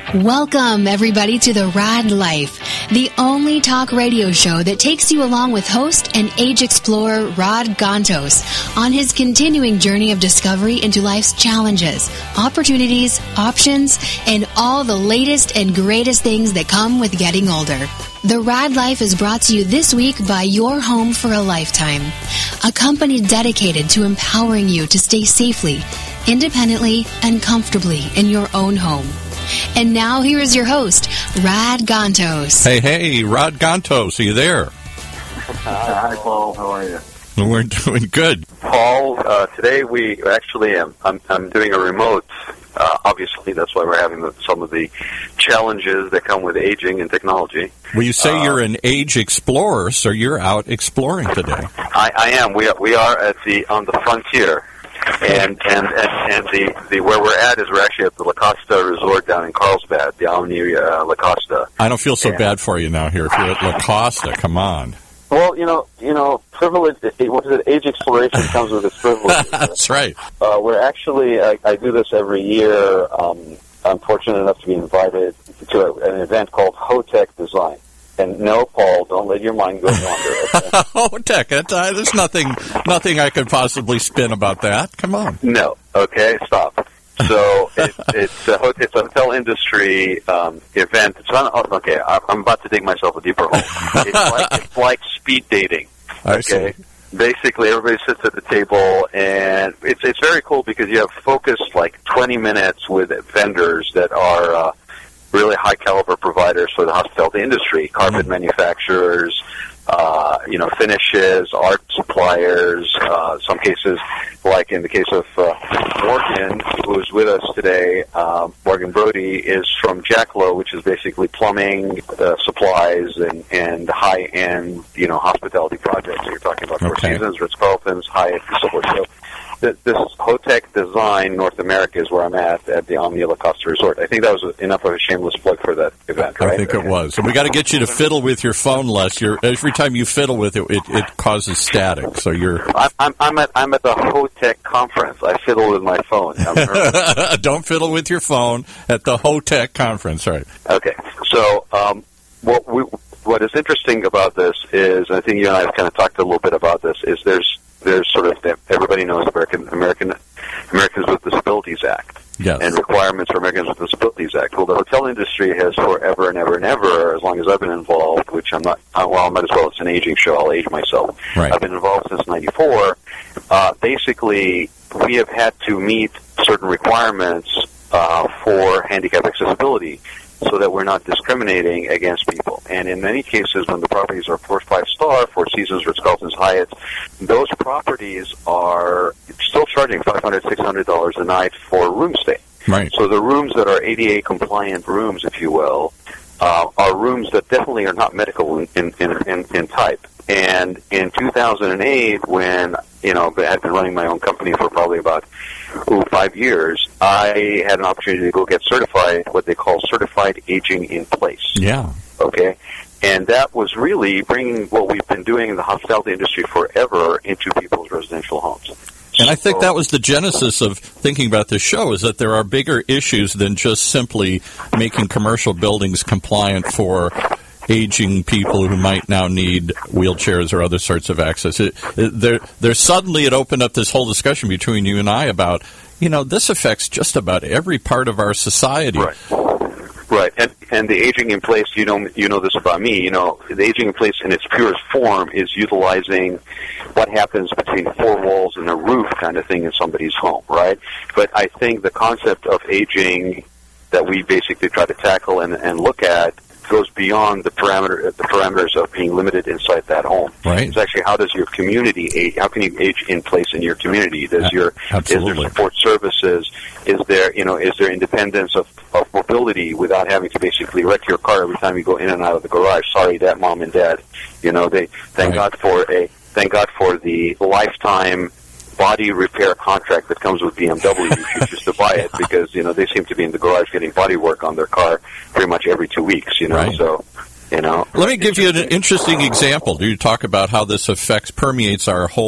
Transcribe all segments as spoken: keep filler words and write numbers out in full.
Welcome, everybody, to The Rad Life, the only talk radio show that takes you along with host and age explorer Rod Gontos on his continuing journey of discovery into life's challenges, opportunities, options, and all the latest and greatest things that come with getting older. The Rad Life is brought to you this week by Your Home for a Lifetime, a company dedicated to empowering you to stay safely, independently, and comfortably in your own home. And now here is your host, Rod Gontos. Hey, hey, Rod Gontos, are you there? Hi, Paul. How are you? We're doing good. Paul, uh, today we actually am. I'm, I'm doing a remote. Uh, obviously, that's why we're having the, some of the challenges that come with aging and technology. Well, you say uh, you're an age explorer, so you're out exploring today. I, I am. We are, we are at the on the frontier. And and, and, and the, the where we're at is we're actually at the La Costa Resort down in Carlsbad, the Omni uh, La Costa. I don't feel so and, bad for you now here. If you're at La Costa, come on. Well, you know, you know, privilege. What is it? Age exploration comes with its privilege. That's right. Uh, we're actually. I, I do this every year. Um, I'm fortunate enough to be invited to an event called Hotech Design. And no, Paul, don't let your mind go wander. Hotech, uh, there's nothing, nothing I could possibly spin about that. Come on. No. Okay, stop. So it, it's a it's a hotel industry um, event. It's not oh, okay. I'm about to dig myself a deeper hole. It's like it's like speed dating. Okay. Basically, everybody sits at the table, and it's it's very cool because you have focused like twenty minutes with vendors that are. Uh, really high-caliber providers for the hospitality industry, carpet mm-hmm. manufacturers, uh, you know, finishes, art suppliers, uh, some cases, like in the case of uh, Morgan, who's with us today, uh, Morgan Brody is from Jacklow, which is basically plumbing uh, supplies and, and high-end, you know, hospitality projects. So you're talking about Four okay. Seasons, Ritz-Carlton's, Hyatt, and so forth. So, This Hotech Design North America is where I'm at, at the Omni La Costa Resort. I think that was enough of a shameless plug for that event, right? I think it was. And we got to get you to fiddle with your phone less. You're, every time you fiddle with it, it, it causes static. So you're. I'm, I'm, I'm at I'm at the Hotech conference. I fiddle with my phone. Don't fiddle with your phone at the Hotech conference, right? Okay. So um, what we what is interesting about this is, I think you and I have kind of talked a little bit about this, is there's. There's sort of, everybody knows American American Americans with Disabilities Act yes. and requirements for Americans with Disabilities Act. Well, the hotel industry has forever and ever and ever, as long as I've been involved, which I'm not, well, I might as well, it's an aging show, I'll age myself. Right. I've been involved since ninety-four. Uh, basically, we have had to meet certain requirements uh, for handicap accessibility, so that we're not discriminating against people. And in many cases, when the properties are four, five star, Four Seasons, Ritz-Carlton's, Hyatt, those properties are still charging five hundred dollars, six hundred dollars a night for room stay. Right. So the rooms that are A D A compliant rooms, if you will, uh, are rooms that definitely are not medical in, in, in, in type. And in two thousand eight, when, you know, I had been running my own company for probably about ooh, five years, I had an opportunity to go get certified, what they call certified aging in place. Yeah. Okay? And that was really bringing what we've been doing in the hospitality industry forever into people's residential homes. And I think that was the genesis of thinking about this show, is that there are bigger issues than just simply making commercial buildings compliant for aging people who might now need wheelchairs or other sorts of access. It, it, there, there suddenly it opened up this whole discussion between you and I about, you know, this affects just about every part of our society. Right. Right, and and the aging in place, you know, you know this about me. You know, the aging in place in its purest form is utilizing what happens between four walls and a roof, kind of thing, in somebody's home, right? But I think the concept of aging that we basically try to tackle and, and look at goes beyond the parameter the parameters of being limited inside that home. Right. It's actually, how does your community age? How can you age in place in your community? Does your Absolutely. Is there support services? Is there you know is there independence of, of mobility without having to basically wreck your car every time you go in and out of the garage? Sorry, Dad, Mom, and Dad. You know they thank right. God for a thank God for the lifetime body repair contract that comes with B M W. You should just to buy it, because you know they seem to be in the garage getting body work on their car pretty much every two weeks. You know, right. so you know. Let me give you an interesting example. You talk about how this affects permeates our whole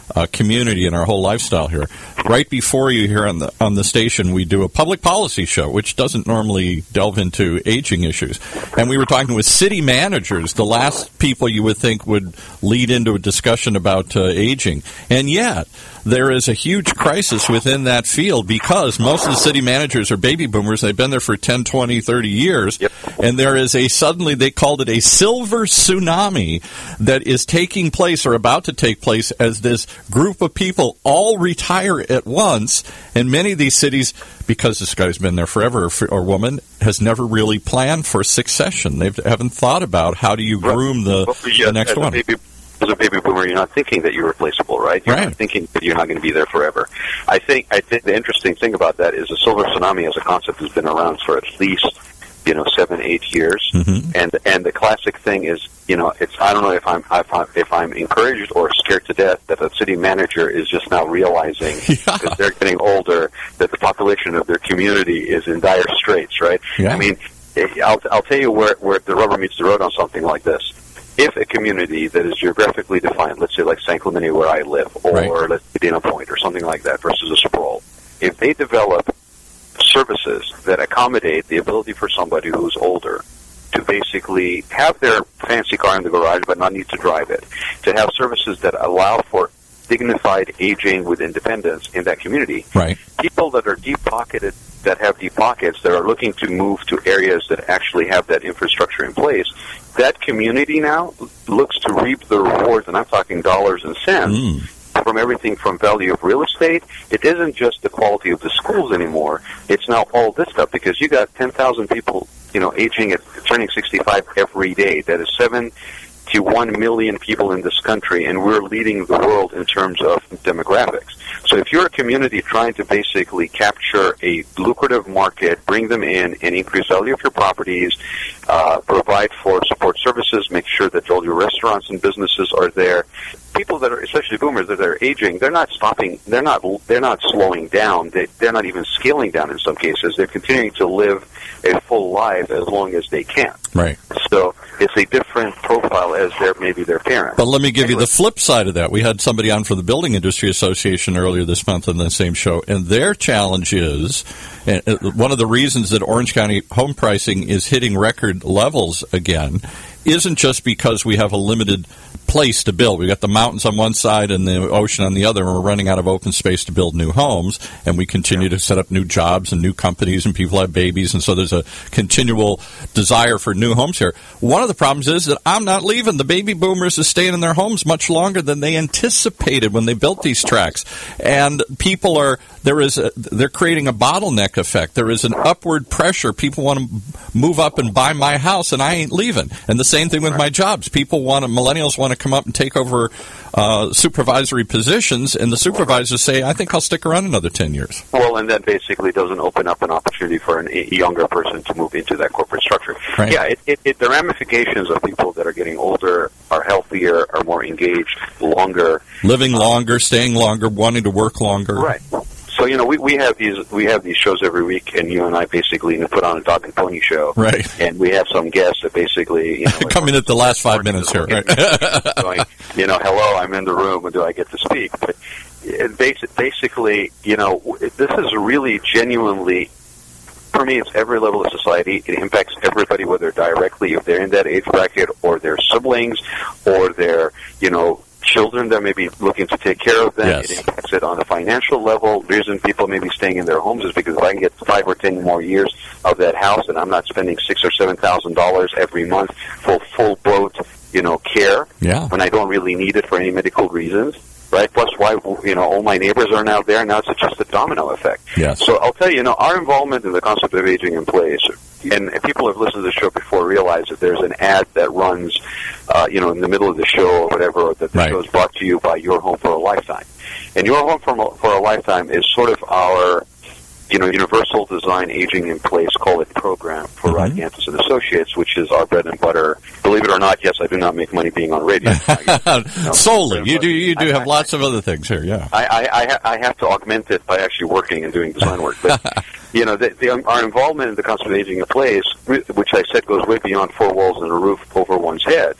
uh, community and our whole lifestyle here. Right before you here on the on the station, we do a public policy show, which doesn't normally delve into aging issues. And we were talking with city managers, the last people you would think would lead into a discussion about uh, aging. And yet, there is a huge crisis within that field because most of the city managers are baby boomers. They've been there for ten, twenty, thirty years. Yep. And there is a, suddenly they called it a silver tsunami that is taking place or about to take place as this group of people all retire at once. And many of these cities, because this guy's been there forever, or woman, has never really planned for succession. They haven't thought about how do you groom the, well, yeah, the next one. Baby, as a baby boomer, you're not thinking that you're replaceable, right? You're right. not thinking that you're not going to be there forever. I think I think the interesting thing about that is the silver tsunami as a concept has been around for at least, you know, seven, eight years. Mm-hmm. And and the classic thing is, you know, it's I don't know if I'm if I'm, if I'm encouraged or scared to death that a city manager is just now realizing because yeah. they're getting older that the population of their community is in dire straits, right? Yeah. I mean, I'll I'll tell you where where the rubber meets the road on something like this. If a community that is geographically defined, let's say like San Clemente where I live, or right. let's say Dana Point or something like that versus a sprawl, if they develop services that accommodate the ability for somebody who's older to basically have their fancy car in the garage but not need to drive it, to have services that allow for dignified aging with independence in that community, right. people that are deep-pocketed, that have deep pockets, that are looking to move to areas that actually have that infrastructure in place, that community now looks to reap the rewards, and I'm talking dollars and cents, mm. from everything from value of real estate. It isn't just the quality of the schools anymore. It's now all this stuff, because you got ten thousand people, you know, aging at turning sixty-five every day. That is seven to one million people in this country, and we're leading the world in terms of demographics. So if you're a community trying to basically capture a lucrative market, bring them in, and increase value of your properties, uh, provide for support services, make sure that all your restaurants and businesses are there, people that are, especially boomers, that are aging, they're not stopping, they're not, they're not slowing down, they, they're not even scaling down in some cases. They're continuing to live a full life as long as they can. Right. So it's a different profile as their maybe their parents. But let me give anyway. you the flip side of that. We had somebody on for the Building Industry Association earlier this month on the same show, and their challenge is, and one of the reasons that Orange County home pricing is hitting record levels again isn't just because we have a limited place to build. We've got the mountains on one side and the ocean on the other, and we're running out of open space to build new homes, and we continue to set up new jobs and new companies, and people have babies, and so there's a continual desire for new homes here. One of the problems is that I'm not leaving. The baby boomers are staying in their homes much longer than they anticipated when they built these tracts, and people are, there is a, they're creating a bottleneck effect. There is an upward pressure. People want to move up and buy my house, and I ain't leaving. And the same thing with my jobs. People want to, millennials want to come up and take over uh, supervisory positions, and the supervisors say, I think I'll stick around another ten years. Well, and that basically doesn't open up an opportunity for an, a younger person to move into that corporate structure. Right. Yeah, it, it, it, the ramifications of people that are getting older, are healthier, are more engaged, longer. Living longer, staying longer, wanting to work longer. Right. So, you know, we, we have these we have these shows every week, and you and I basically you know, put on a dog and pony show. Right. And we have some guests that basically, you know, like, come in at the last five minutes here. Right. Going, you know, hello, I'm in the room, and do I get to speak? But it basi- basically, you know, this is really genuinely, for me, it's every level of society. It impacts everybody, whether directly, if they're in that age bracket, or their siblings, or their, you know, children that may be looking to take care of them. Yes. It impacts it on a financial level. The reason people may be staying in their homes is because if I can get five or ten more years of that house, and I'm not spending six or seven thousand dollars every month for full boat, you know, care, yeah. when I don't really need it for any medical reasons. Right. Plus, why you know all my neighbors are now there. Now it's just a domino effect. Yes. So I'll tell you, you know, our involvement in the concept of aging in place, and people have listened to the show before realize that there's an ad that runs, uh, you know, in the middle of the show or whatever, or that the right. show is brought to you by Your Home for a Lifetime. And Your Home for a, for a Lifetime is sort of our, you know, universal design aging in place, call it program for mm-hmm. Rod Gantos and Associates, which is our bread and butter. Believe it or not, yes, I do not make money being on radio. I, you know, Solely, you do you do I, have I, lots of other things here, yeah. I I, I, ha- I have to augment it by actually working and doing design work, but you know, the, the, our involvement in the concept of aging in place, which I said goes way beyond four walls and a roof over one's head.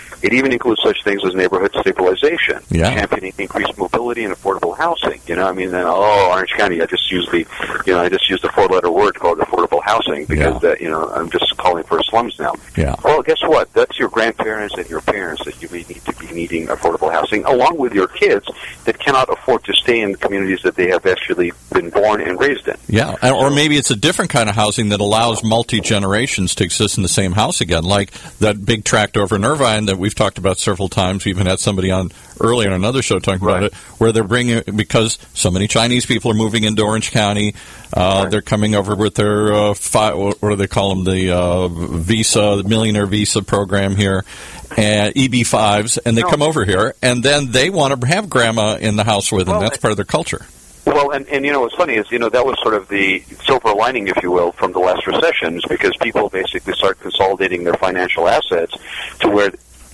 It even includes such things as neighborhood stabilization, yeah. championing increased mobility and affordable housing. You know, I mean, then, oh, Orange County, I just use the, you know, I just use the four-letter word called affordable housing because, yeah. uh, you know, I'm just calling for slums now. Yeah. Well, guess what? That's your grandparents and your parents that you may need to be needing affordable housing, along with your kids that cannot afford to stay in communities that they have actually been born and raised in. Yeah, or maybe it's a different kind of housing that allows multi-generations to exist in the same house again, like that big tract over in Irvine that we've talked about several times. We even had somebody on earlier on another show talking right. about it, where they're bringing, because so many Chinese people are moving into Orange County, uh, right. they're coming over with their, uh, fi- what do they call them, the uh, visa, the millionaire visa program here, and E B fives, and they no. come over here, and then they want to have grandma in the house with them. Well, That's part of their culture. Well, and, and you know what's funny is, you know, that was sort of the silver lining, if you will, from the last recessions, because people basically start consolidating their financial assets to where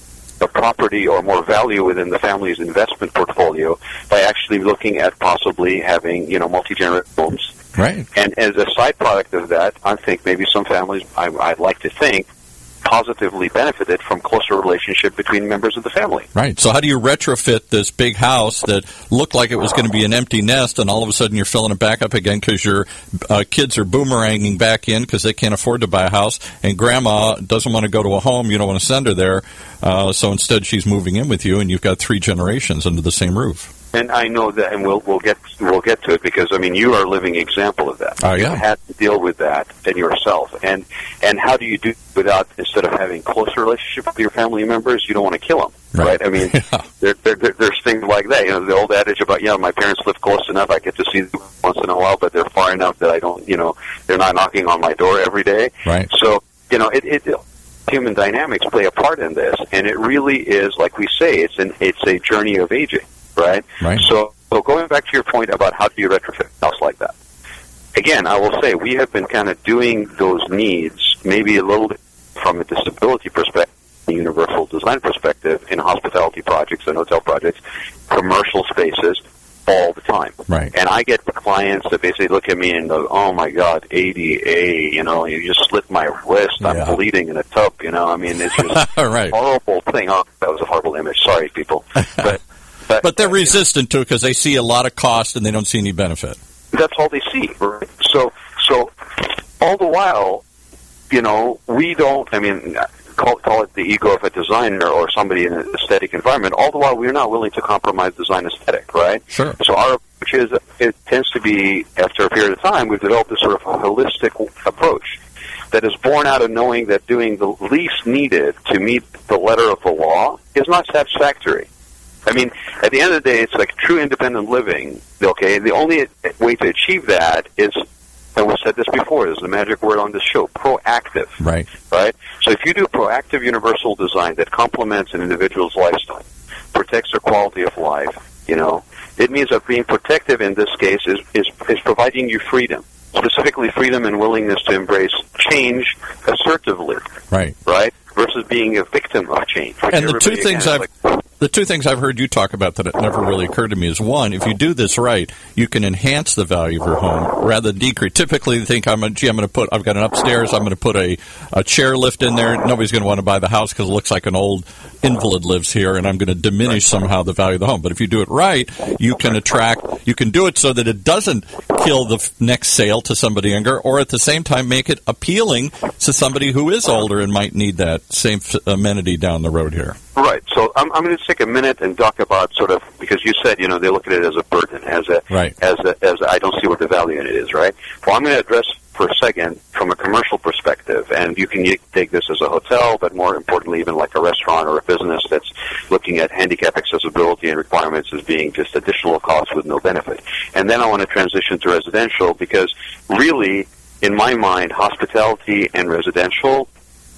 a property or more value within the family's investment portfolio by actually looking at possibly having, you know, multi-generational homes. Right. And as a side product of that, I think maybe some families, I, I'd like to think, positively benefited from closer relationship between members of the family. Right. So how do you retrofit this big house that looked like it was going to be an empty nest, and all of a sudden you're filling it back up again because your uh, kids are boomeranging back in because they can't afford to buy a house, and grandma doesn't want to go to a home, you don't want to send her there, uh, so instead she's moving in with you, and you've got three generations under the same roof. And I know that, and we'll we'll get we'll get to it because I mean you are a living example of that. Oh yeah, you had to deal with that and yourself, and and how do you do without instead of having closer relationship with your family members, you don't want to kill them, right? right? I mean, yeah. there, there, there, there's things like that. You know, the old adage about you know my parents live close enough, I get to see them once in a while, but they're far enough that I don't, you know, they're not knocking on my door every day. Right. So you know, it. it human dynamics play a part in this, and it really is, like we say, it's an it's a journey of aging. Right? Right. So, so going back to your point about how do you retrofit a house like that, again, I will say we have been kind of doing those needs maybe a little bit from a disability perspective, a universal design perspective, in hospitality projects and hotel projects, commercial spaces, all the time. Right. And I get clients that basically look at me and go, oh, my God, A D A, you know, you just slit my wrist, I'm yeah. bleeding in a tub, you know, I mean, it's just right. a horrible thing. Oh, that was a horrible image. Sorry, people. But But, but they're resistant to it because they see a lot of cost and they don't see any benefit. That's all they see. Right? So, so all the while, you know, we don't. I mean, call, call it the ego of a designer or somebody in an aesthetic environment. All the while, we're not willing to compromise design aesthetic, right? Sure. So our approach is it tends to be after a period of time, we've developed this sort of a holistic approach that is born out of knowing that doing the least needed to meet the letter of the law is not satisfactory. I mean, at the end of the day, it's like true independent living, okay? The only way to achieve that is, and we've said this before, is the magic word on this show, proactive. Right. Right? So if you do proactive universal design that complements an individual's lifestyle, protects their quality of life, you know, it means that being protective in this case is, is, is providing you freedom, specifically freedom and willingness to embrace change assertively. Right. Right? Versus being a victim of change. And the two things I've... Like, The two things I've heard you talk about that it never really occurred to me is, one, if you do this right, you can enhance the value of your home rather than decrease. Typically, you think, I'm a, gee, I'm going to put, I've got an upstairs, I'm going to put a, a chair lift in there. Nobody's going to want to buy the house because it looks like an old invalid lives here, and I'm going to diminish somehow the value of the home. But if you do it right, you can attract, you can do it so that it doesn't kill the next sale to somebody younger, or at the same time make it appealing to somebody who is older and might need that same amenity down the road here. Right. So I'm, I'm going to take a minute and talk about sort of, because you said, you know, they look at it as a burden, as a, right. as a, as a, I don't see what the value in it is, right? Well, I'm going to address for a second from a commercial perspective, and you can take this as a hotel, but more importantly, even like a restaurant or a business that's looking at handicap accessibility and requirements as being just additional costs with no benefit. And then I want to transition to residential, because really, in my mind, hospitality and residential,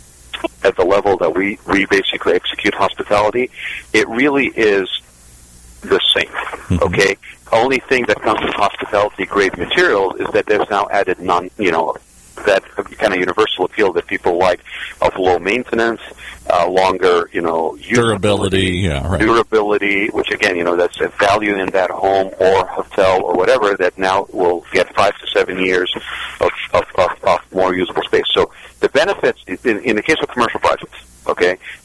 at the level that we, we basically execute hospitality, it really is the same, mm-hmm. okay? Only thing that comes with hospitality-grade materials is that there's now added non, you know, that kind of universal appeal that people like of low maintenance, uh, longer, you know, durability, yeah, right. durability, which again, you know, that's a value in that home or hotel or whatever that now will get five to seven years of, of, of, of more usable space. So the benefits, in, in the case of commercial projects, okay, conformity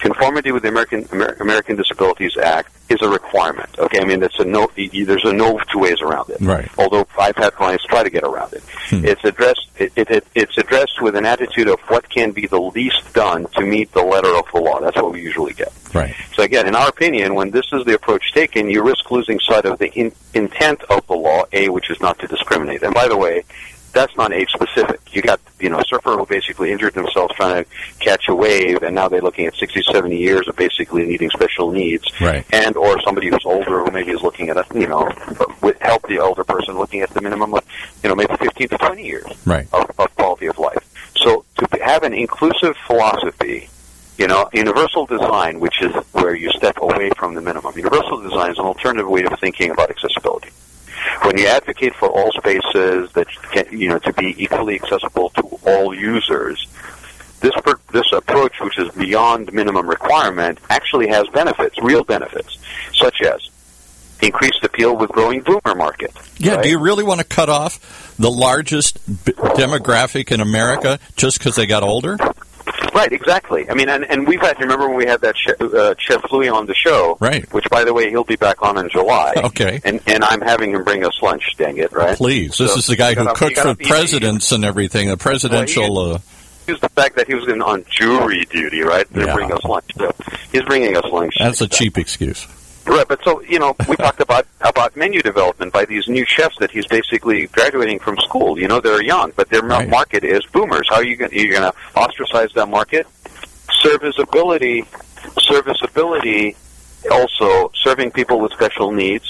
conformity with the American Amer- American Disabilities Act is a requirement. Okay, I mean that's a no. There's a no two ways around it. Right. Although I've had clients try to get around it. Hmm. It's addressed. It, it, it, it's addressed with an attitude of what can be the least done to meet the letter of the law. That's what we usually get. Right. So again, in our opinion, when this is the approach taken, you risk losing sight of the in, intent of the law, A, which is not to discriminate. And by the way, that's not age specific. You got, you know, a surfer who basically injured themselves trying to catch a wave, and now they're looking at sixty, seventy years of basically needing special needs. Right. And or somebody who's older who maybe is looking at a, you know, with help the older person looking at the minimum of, you know, maybe fifteen to twenty years right. of, of quality of life. So to have an inclusive philosophy, you know, universal design, which is where you step away from the minimum. Universal design is an alternative way of thinking about accessibility. When you advocate for all spaces that can, you know, to be equally accessible to all users, this per, this approach, which is beyond minimum requirement, actually has benefits, real benefits, such as increased appeal with growing boomer market. Yeah, right? Do you really want to cut off the largest b- demographic in America just because they got older? Right, exactly. I mean, and, and we've had, remember when we had that chef, uh, Chef Louis on the show, right? Which, by the way, he'll be back on in July. Okay. And and I'm having him bring us lunch, dang it, right? Please. So, this is the guy who gotta, cooked for be, presidents and everything, a presidential... Well, he, uh, Here's the fact that he was in, on jury duty, right? They're yeah. bringing us lunch. So he's bringing us lunch. That's a cheap excuse. Right, but so, you know, we talked about, about menu development by these new chefs that he's basically graduating from school. You know, they're young, but their right. market is boomers. How are you going to ostracize that market? Serviceability, serviceability, also serving people with special needs.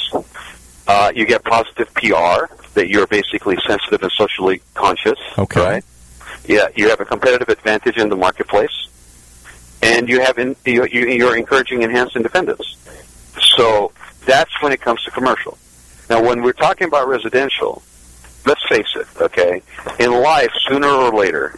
Uh, you get positive P R, that you're basically sensitive and socially conscious. Okay. Right? Yeah, you have a competitive advantage in the marketplace, and you have in, you, you're encouraging enhanced independence. So that's when it comes to commercial. Now, when we're talking about residential, let's face it, okay? In life, sooner or later,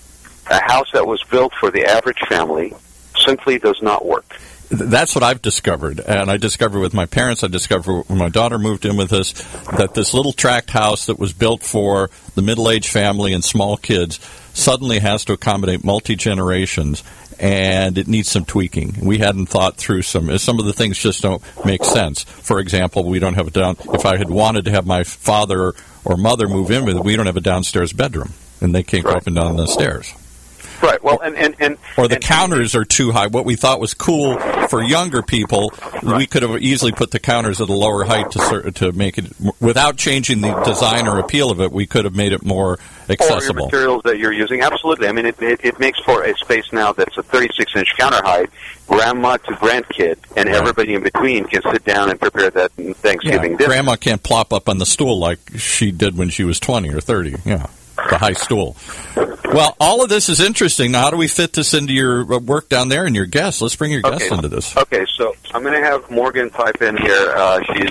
a house that was built for the average family simply does not work. That's what I've discovered, and I discovered with my parents, I discovered when my daughter moved in with us, that this little tract house that was built for the middle-aged family and small kids suddenly has to accommodate multi-generations, and it needs some tweaking. We hadn't thought through some, some of the things just don't make sense. For example, we don't have a down, if I had wanted to have my father or mother move in with it, we don't have a downstairs bedroom, and they can't go up and down the stairs. Right. Well, and, and, and or the and, counters are too high. What we thought was cool for younger people, right. we could have easily put the counters at a lower height to to make it without changing the design or appeal of it. We could have made it more accessible. Or your materials that you're using, absolutely. I mean, it, it, it makes for a space now that's a thirty-six inch counter height. Grandma to grandkid, and right. everybody in between can sit down and prepare that Thanksgiving yeah. dinner. Grandma can't plop up on the stool like she did when she was twenty or thirty. Yeah. The high stool. Well, all of this is interesting. Now, how do we fit this into your work down there and your guests? Let's bring your guests okay. into this. Okay, so I'm going to have Morgan pipe in here. Uh, she's,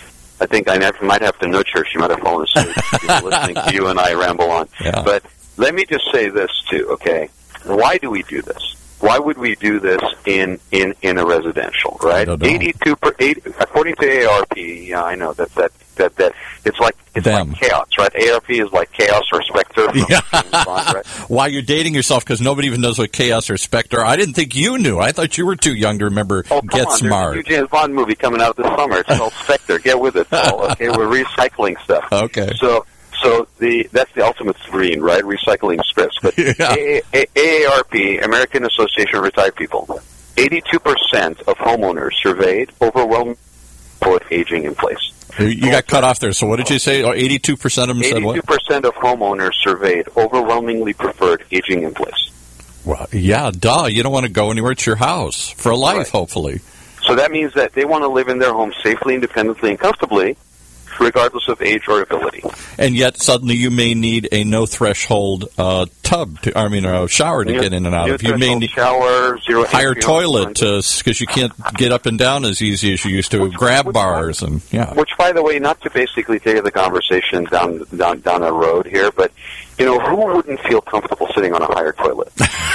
I think I have, might have to nudge her. She might have fallen asleep. She's listening to you and I ramble on. Yeah. But let me just say this, too, okay? Why do we do this? Why would we do this in, in, in a residential, right? eighty-two per, eight, according to A A R P, yeah, I know, that, that, that, that it's like it's Them. like chaos, right? A A R P is like chaos or specter. From yeah. Bond, right? Why you're dating yourself, because nobody even knows what chaos or specter are. I didn't think you knew. I thought you were too young to remember oh, Get on. Smart. There's a new James Bond movie coming out this summer. It's called Spectre. Get with it, Paul. Okay, we're recycling stuff. Okay. So, so the that's the ultimate screen, right? Recycling scripts. But yeah. A A R P, American Association of Retired People, eighty-two percent of homeowners surveyed overwhelmingly report aging in place. You got cut off there. So what did you say? Oh, eighty-two percent of them said what? eighty-two percent of homeowners surveyed overwhelmingly preferred aging in place. Well, yeah, duh. You don't want to go anywhere. It's your house for a life, right. hopefully. So that means that they want to live in their home safely, independently, and comfortably, regardless of age or ability. And yet, suddenly, you may need a no-threshold uh, tub, to, I mean, a shower to new, get in and out of. You may need shower, zero higher toilet, because you can't get up and down as easy as you used to. Which, grab which, bars and yeah. Which, by the way, not to basically take the conversation down down down a road here, but you know, who wouldn't feel comfortable sitting on a higher toilet?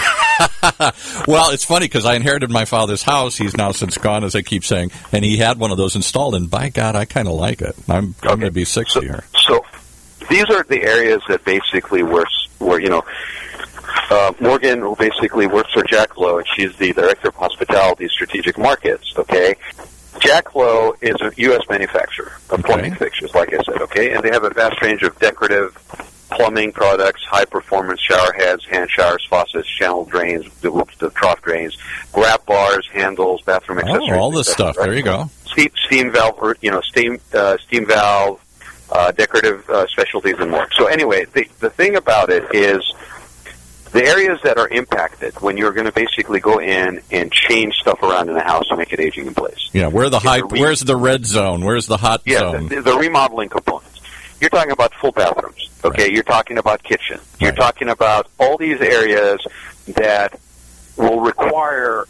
Well, it's funny because I inherited my father's house. He's now since gone, as I keep saying, and he had one of those installed. And by God, I kind of like it. I'm, I'm okay. going to be sixty so, here. So these are the areas that basically were, were you know, uh, Morgan, who basically works for Jack Lowe, and she's the Director of Hospitality Strategic Markets, okay? Jack Lowe is a U S manufacturer of plumbing okay. fixtures, like I said, okay? And they have a vast range of decorative plumbing products, high-performance shower heads, hand showers, faucets, channel drains, the, whoops, the trough drains, grab bars, handles, bathroom accessories. Oh, all this stuff. Right? There you go. Steam, steam valve, or, you know, steam uh, steam valve, uh, decorative uh, specialties, and more. So anyway, the, the thing about it is the areas that are impacted when you're going to basically go in and change stuff around in the house to make it aging in place. Yeah, where the high, re- where's the red zone? Where's the hot yeah, zone? Yeah, the, the remodeling components. You're talking about full bathrooms, okay? Right. You're talking about kitchen. You're right. talking about all these areas that will require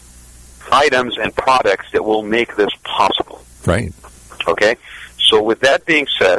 items and products that will make this possible. Right. Okay? So with that being said,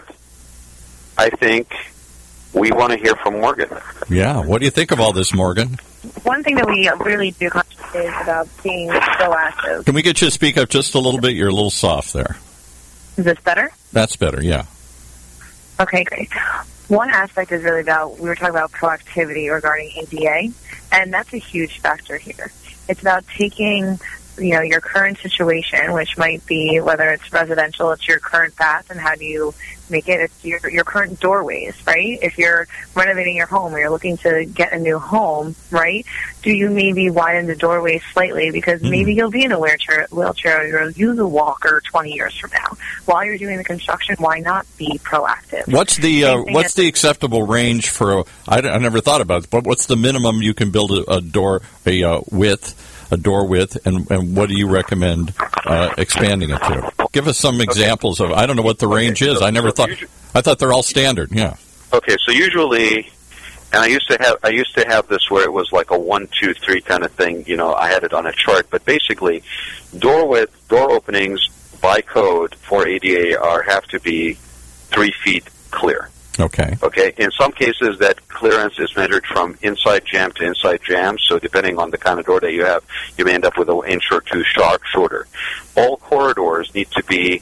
I think we want to hear from Morgan. Yeah. What do you think of all this, Morgan? One thing that we really do concentrate is about being proactive. Can we get you to speak up just a little bit? You're a little soft there. Is this better? That's better, yeah. Okay, great. One aspect is really about, we were talking about proactivity regarding A D A, and that's a huge factor here. It's about taking, you know, your current situation, which might be whether it's residential, it's your current bath, and how do you make it, it's your, your current doorways, right? If you're renovating your home or you're looking to get a new home, right, do you maybe widen the doorways slightly because mm. maybe you'll be in a wheelchair, wheelchair or you'll use a walker twenty years from now. While you're doing the construction, why not be proactive? What's the uh, what's the acceptable range for, a, I, I never thought about it, but what's the minimum you can build a, a door, a uh, width, a door width, and, and what do you recommend uh, expanding it to? Give us some examples of, I don't know what the range okay, so, is. I never so thought, usually, I thought they're all standard, yeah. Okay, so usually, and I used to have, I used to have this where it was like a one, two, three kind of thing, you know, I had it on a chart, but basically, door width, door openings by code for A D A are, have to be three feet clear. Okay. Okay. In some cases, that clearance is measured from inside jamb to inside jamb. So depending on the kind of door that you have, you may end up with an inch or two short, shorter. All corridors need to be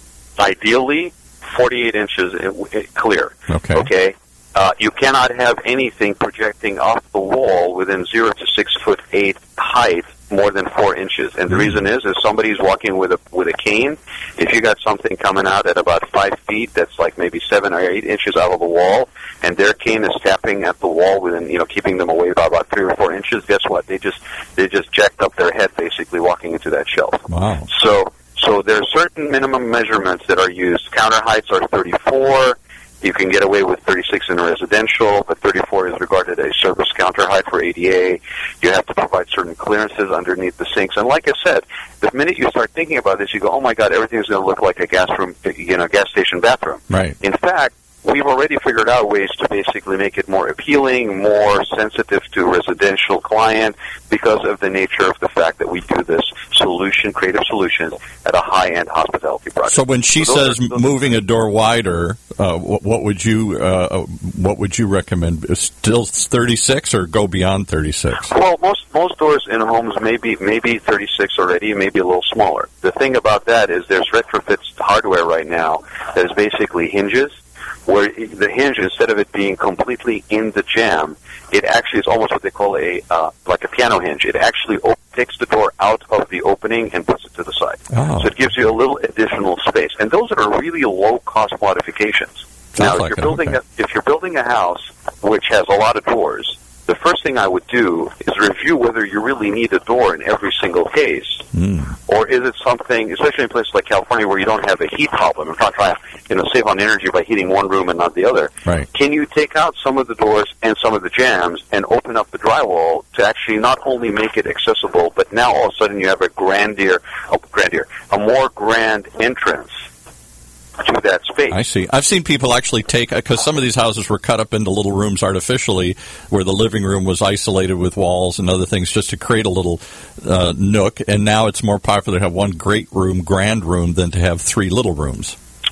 ideally forty-eight inches clear. Okay. Okay. Uh, you cannot have anything projecting off the wall within zero to six foot eight height more than four inches. And the reason is, if somebody's walking with a with a cane, if you got something coming out at about five feet, that's like maybe seven or eight inches out of the wall, and their cane is tapping at the wall within, you know, keeping them away by about three or four inches. Guess what? They just they just jacked up their head basically walking into that shelf. Wow. So so there are certain minimum measurements that are used. Counter heights are thirty-four. You can get away with thirty-six in residential, but thirty-four is regarded a service counter height for A D A. You have to provide certain clearances underneath the sinks. And like I said, the minute you start thinking about this, you go, oh my God, everything's going to look like a gas room, you know, gas station bathroom. Right. In fact, we've already figured out ways to basically make it more appealing, more sensitive to a residential client because of the nature of the fact that we do this solution, creative solutions, at a high-end hospitality project. So when she so says are, moving a door wider, uh, what, what would you uh, what would you recommend? Still thirty-six or go beyond thirty-six? Well, most most doors in homes may be maybe thirty-six already, maybe a little smaller. The thing about that is there's retrofit hardware right now that is basically hinges, where the hinge, instead of it being completely in the jamb, it actually is almost what they call a uh, like a piano hinge. It actually op- takes the door out of the opening and puts it to the side. Oh. So it gives you a little additional space. And those are really low-cost modifications. Sounds now, if like you're it, building okay. a, if you're building a house which has a lot of doors, the first thing I would do is review whether you really need a door in every single case, mm. or is it something, especially in places like California where you don't have a heat problem. I'm not trying to, you know, save on energy by heating one room and not the other. Right. Can you take out some of the doors and some of the jambs and open up the drywall to actually not only make it accessible, but now all of a sudden you have a grandier, oh, grandier, a more grand entrance to that space. I see. I've seen people actually take, because some of these houses were cut up into little rooms artificially, where the living room was isolated with walls and other things just to create a little uh, nook, and now it's more popular to have one great room, grand room, than to have three little rooms.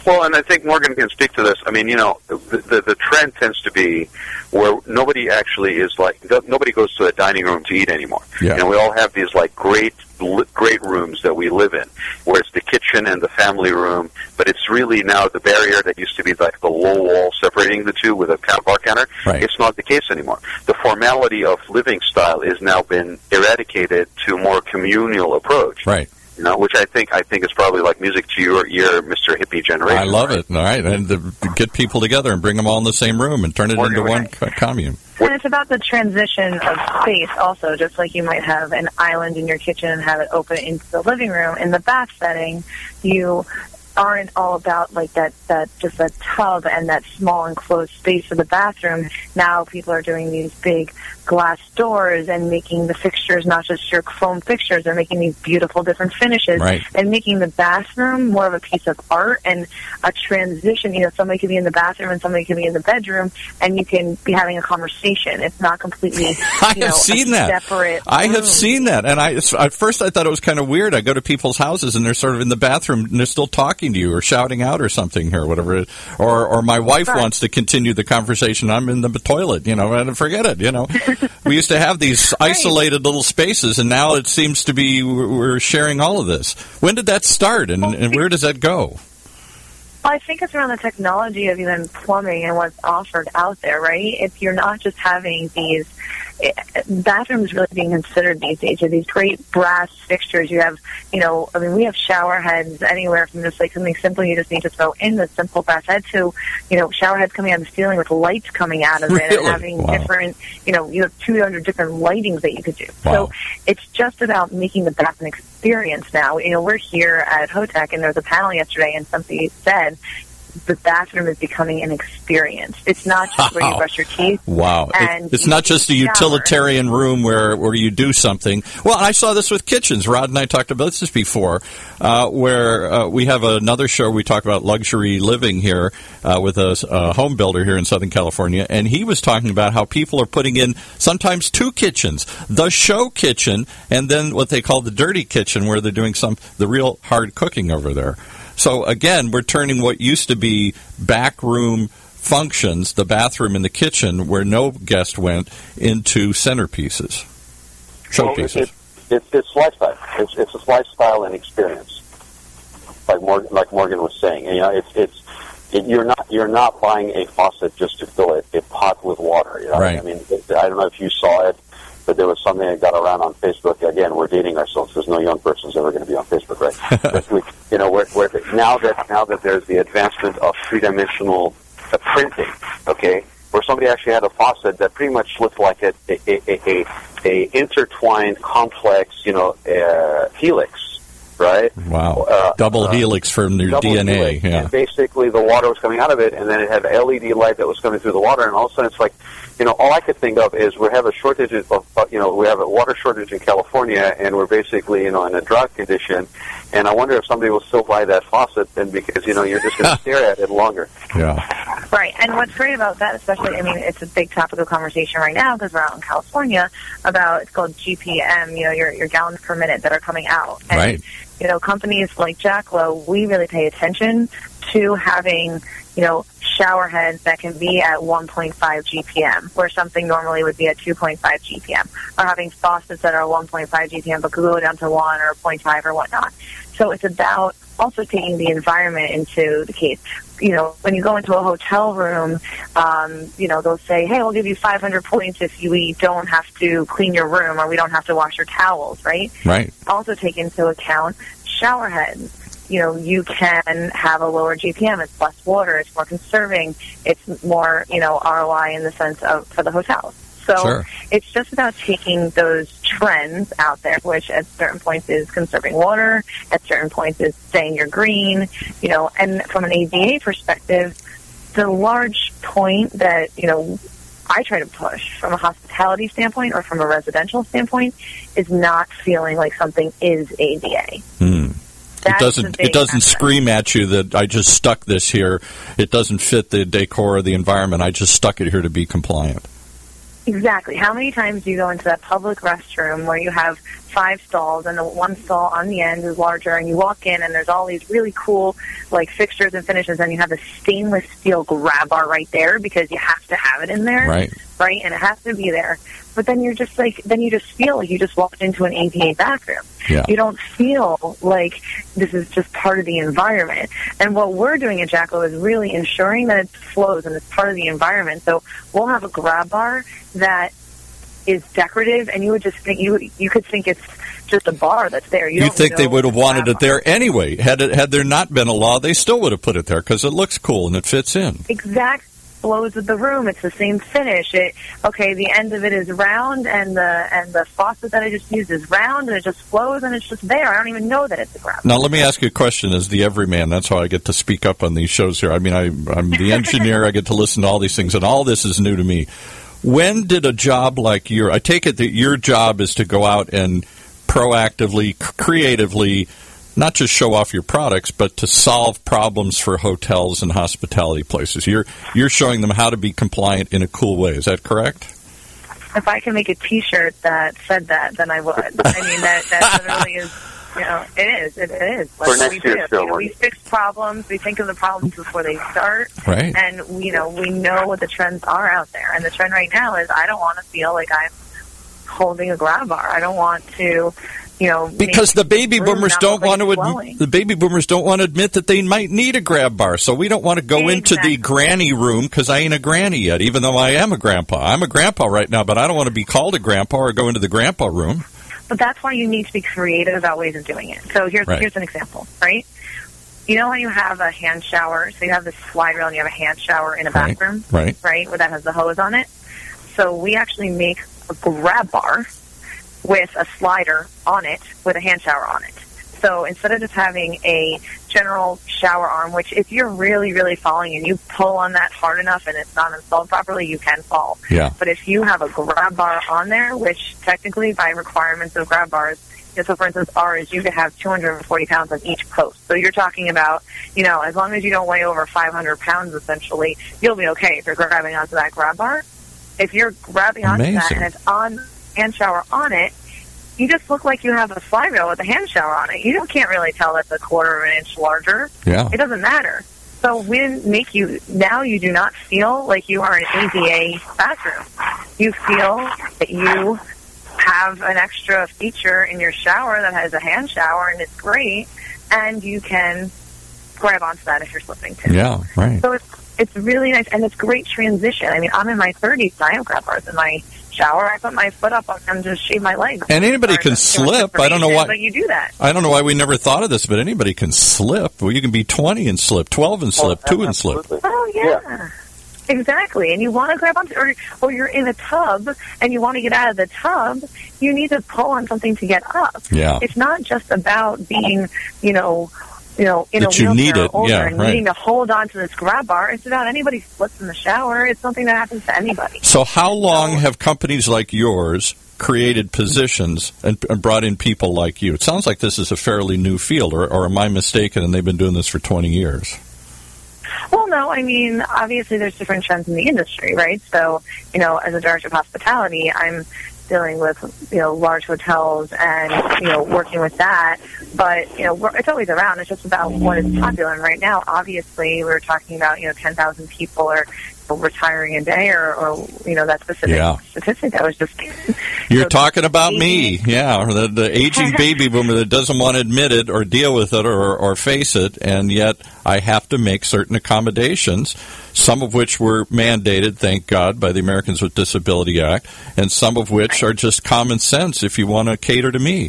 Well, and I think Morgan can speak to this. I mean, you know, the, the, the trend tends to be where nobody actually is like, nobody goes to a dining room to eat anymore. Yeah. And we all have these, like, great, great rooms that we live in, where it's the kitchen and the family room, but it's really now the barrier that used to be like the low wall separating the two with a bar counter. Right. It's not the case anymore. The formality of living style has now been eradicated to a more communal approach. Right. You know, which I think I think is probably like music to your ear, Mister Hippie generation. I love right? it. All right, and to get people together and bring them all in the same room and turn it Morgan, into one right. commune. And it's about the transition of space also, just like you might have an island in your kitchen and have it open into the living room. In the bath setting, you aren't all about like that, that just that tub and that small enclosed space of the bathroom. Now people are doing these big glass doors and making the fixtures not just your foam fixtures. They're making these beautiful different finishes right. and making the bathroom more of a piece of art and a transition. You know, somebody could be in the bathroom and somebody could be in the bedroom, and you can be having a conversation. It's not completely, you I have know, seen that. separate I room. have seen that, and I at first I thought it was kind of weird. I go to people's houses and they're sort of in the bathroom and they're still talking to you or shouting out or something or whatever. Or or my wife right. wants to continue the conversation. I'm in the toilet, you know, and forget it, you know. We used to have these isolated little spaces, and now it seems to be we're sharing all of this. When did that start, and, and where does that go? Well, I think it's around the technology of even plumbing and what's offered out there, right? If you're not just having these it, bathrooms really being considered these days are these great brass fixtures. You have, you know, I mean, we have shower heads anywhere from just like something simple you just need to throw in the simple brass head to, you know, shower heads coming out of the ceiling with lights coming out of it really? and having wow. different, you know, you have two hundred different lightings that you could do. Wow. So it's just about making the bath an experience now. You know, we're here at Hotech, and there was a panel yesterday, and somebody said the bathroom is becoming an experience. It's not just where you brush your teeth. Wow. And it, it's not just a utilitarian room where, where you do something. Well, I saw this with kitchens. Rod and I talked about this before, uh, where uh, we have another show. We talk about luxury living here uh, with a, a home builder here in Southern California, and he was talking about how people are putting in sometimes two kitchens, the show kitchen and then what they call the dirty kitchen, where they're doing some the real hard cooking over there. So, again, we're turning what used to be backroom functions, the bathroom and the kitchen, where no guest went, into centerpieces, showpieces. Well, it, it, it, it's lifestyle. It's, it's a lifestyle and experience, like Morgan, like Morgan was saying. And, you know, it's it's it, you're not you're not buying a faucet just to fill it, a pot with water. You know? Right. I mean, it, I don't know if you saw it, but there was something that got around on Facebook. Again, we're dating ourselves because no young person's ever going to be on Facebook, right? But we, you know, we're, we're, now that now that there's the advancement of three-dimensional uh, printing, okay, where somebody actually had a faucet that pretty much looked like a a, a, a, a intertwined, complex, you know, uh, helix. Right? Wow. Uh, double uh, helix from your D N A. Helix. Yeah. And basically, the water was coming out of it, and then it had an L E D light that was coming through the water, and all of a sudden, it's like, you know, all I could think of is we have a shortage of, you know, we have a water shortage in California, and we're basically, you know, in a drought condition, and I wonder if somebody will still buy that faucet, then because, you know, you're just going to stare at it longer. Yeah. Right, and what's great about that, especially, I mean, it's a big topic of conversation right now because we're out in California about, it's called G P M, you know, your, your gallons per minute that are coming out. And, right. you know, companies like Jacklow, we really pay attention to having, you know, shower heads that can be at one point five G P M, where something normally would be at two point five G P M, or having faucets that are one point five G P M but could go down to one or zero point five or whatnot. So it's about also taking the environment into the case. You know, when you go into a hotel room, um, you know, they'll say, hey, we'll give you five hundred points if you we don't have to clean your room or we don't have to wash your towels, right? Right. Also take into account shower heads. You know, you can have a lower G P M. It's less water. It's more conserving. It's more, you know, R O I in the sense of for the hotels. So sure. It's just about taking those trends out there, which at certain points is conserving water, at certain points is saying you're green, you know, and from an A D A perspective, the large point that, you know, I try to push from a hospitality standpoint or from a residential standpoint is not feeling like something is A D A. Hmm. It doesn't. It doesn't aspect. Scream at you that I just stuck this here. It doesn't fit the decor or the environment. I just stuck it here to be compliant. Exactly. How many times do you go into that public restroom where you have five stalls, and the one stall on the end is larger, and you walk in, and there's all these really cool, like, fixtures and finishes, and you have a stainless steel grab bar right there because you have to have it in there. Right. Right? And it has to be there. But then you're just like, then you just feel like you just walked into an A D A bathroom. Yeah. You don't feel like this is just part of the environment. And what we're doing at Jacko is really ensuring that it flows and it's part of the environment. So we'll have a grab bar that is decorative, and you would just think, you you could think it's just a bar that's there. You, you don't think know they would have wanted it there bar. anyway. Had it had there not been a law, they still would have put it there because it looks cool and it fits in. Exactly. Flows with the room. It's the same finish. It okay. The end of it is round, and the and the faucet that I just used is round, and it just flows, and it's just there. I don't even know that it's a grab. Now, let me ask you a question. As the everyman, that's how I get to speak up on these shows here. I mean, I, I'm the engineer. I get to listen to all these things, and all this is new to me. When did a job like your? I take it that your job is to go out and proactively, creatively, not just show off your products, but to solve problems for hotels and hospitality places. You're you're showing them how to be compliant in a cool way. Is that correct? If I can make a T-shirt that said that, then I would. I mean, that that literally is, you know, it is. It is. Like, for next we year's do. show, You know, we fix problems. We think of the problems before they start. Right. And, you know, we know what the trends are out there. And the trend right now is I don't want to feel like I'm holding a grab bar. I don't want to... You know, because the baby boomers don't want to flowing. admit, the baby boomers don't want to admit that they might need a grab bar. So we don't want to go exactly. into the granny room because I ain't a granny yet, even though I am a grandpa. I'm a grandpa right now, but I don't want to be called a grandpa or go into the grandpa room. But that's why you need to be creative about ways of doing it. So here's right. here's an example, right? You know when you have a hand shower, so you have this slide rail and you have a hand shower in a right. bathroom, right? Right, where that has the hose on it. So we actually make a grab bar with a slider on it with a hand shower on it. So instead of just having a general shower arm, which if you're really, really falling and you pull on that hard enough and it's not installed properly, you can fall. Yeah. But if you have a grab bar on there, which technically by requirements of grab bars, so for instance, ours, you could have two hundred forty pounds on each post. So you're talking about, you know, as long as you don't weigh over five hundred pounds, essentially, you'll be okay if you're grabbing onto that grab bar. If you're grabbing onto Amazing. that and it's on hand shower on it, you just look like you have a slide rail with a hand shower on it. You don't, can't really tell that's a quarter of an inch larger. Yeah. It doesn't matter. So we make you, now you do not feel like you are in an A D A bathroom. You feel that you have an extra feature in your shower that has a hand shower, and it's great, and you can grab onto that if you're slipping too. Yeah, right. So it's, it's really nice, and it's great transition. I mean, I'm in my thirties, and I have grab bars in my shower. I put my foot up on and just shave my legs. And anybody can slip. I don't know why. But you do that. I don't know why we never thought of this, but anybody can slip. Well, you can be twenty and slip, twelve and slip, oh, two and slip. Oh, yeah. yeah. Exactly. And you want to grab onto, or, or you're in a tub and you want to get out of the tub, you need to pull on something to get up. Yeah. It's not just about being, you know, you know, in that a you need it. older Yeah, and right. needing to hold on to this grab bar. It's about anybody slips in the shower. It's something that happens to anybody. So how long have companies like yours created positions and, and brought in people like you? It sounds like this is a fairly new field, or, or am I mistaken and they've been doing this for twenty years? Well, no, I mean, obviously there's different trends in the industry, right? So, you know, as a director of hospitality, I'm dealing with, you know, large hotels and, you know, working with that. But, you know, we're, it's always around. It's just about what is popular. And right now, obviously, we're talking about, you know, ten thousand people are retiring a day, or, or you know, that specific yeah. statistic that was just... You're so talking about me, yeah, or the, the aging baby boomer that doesn't want to admit it or deal with it or, or face it, and yet I have to make certain accommodations, some of which were mandated, thank God, by the Americans with Disability Act, and some of which are just common sense if you want to cater to me.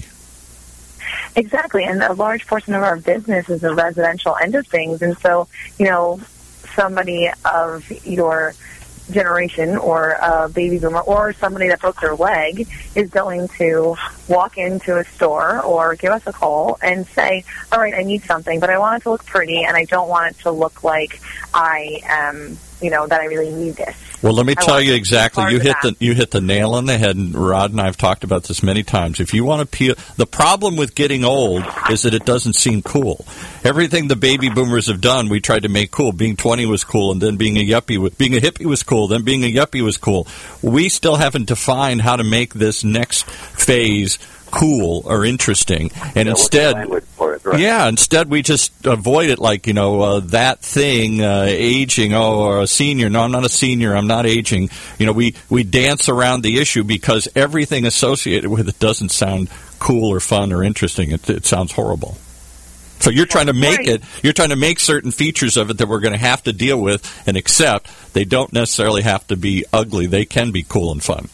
Exactly, and a large portion of our business is the residential end of things, and so, you know, somebody of your generation or a baby boomer or somebody that broke their leg is going to walk into a store or give us a call and say, all right, I need something, but I want it to look pretty and I don't want it to look like I am, you know, that I really need this. Well, let me I tell you exactly. You hit that. the you hit the nail on the head, and Rod and I have talked about this many times. If you want to peel, the problem with getting old is that it doesn't seem cool. Everything the baby boomers have done, we tried to make cool. Being twenty was cool, and then being a yuppie, being a hippie was cool, then being a yuppie was cool. We still haven't defined how to make this next phase cool or interesting, and yeah, instead, for it, right? yeah, instead we just avoid it like, you know, uh, that thing, uh, aging, oh, or a senior. No, I'm not a senior. I'm not aging. You know, we, we dance around the issue because everything associated with it doesn't sound cool or fun or interesting. It, it sounds horrible. So you're trying to make right. it, you're trying to make certain features of it that we're going to have to deal with and accept. They don't necessarily have to be ugly. They can be cool and fun.